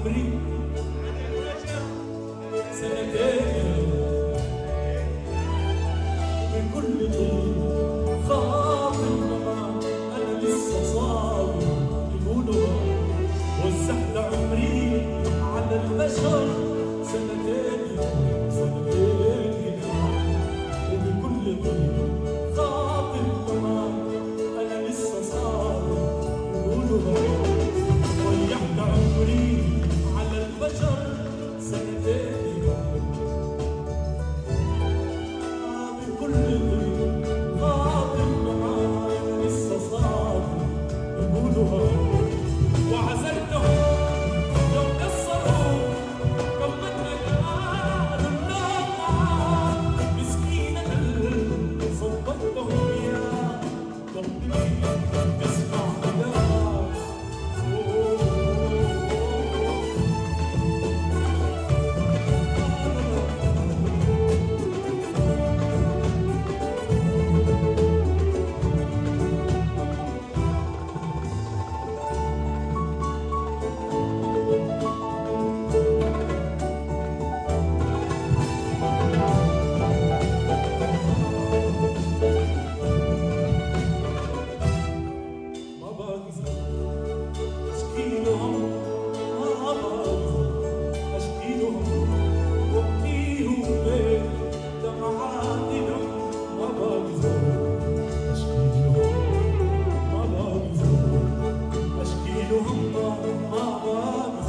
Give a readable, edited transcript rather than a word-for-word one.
عمري سنتين بكل طيب خاطر ما انا لسه صابر يقولوا وزعت عمري على البشر سنتين سنتين وبكل طيب خاطر ما انا لسه صابر يقولوا ضيعت عمري على البشر سنتين بكل طيب خاطر معاك لسه صابر يقولوا وعزلتهم يوم كسروا كمتنا قالوا النار مسكين قلب صبرتهم يا قلبي اسمع نداء ما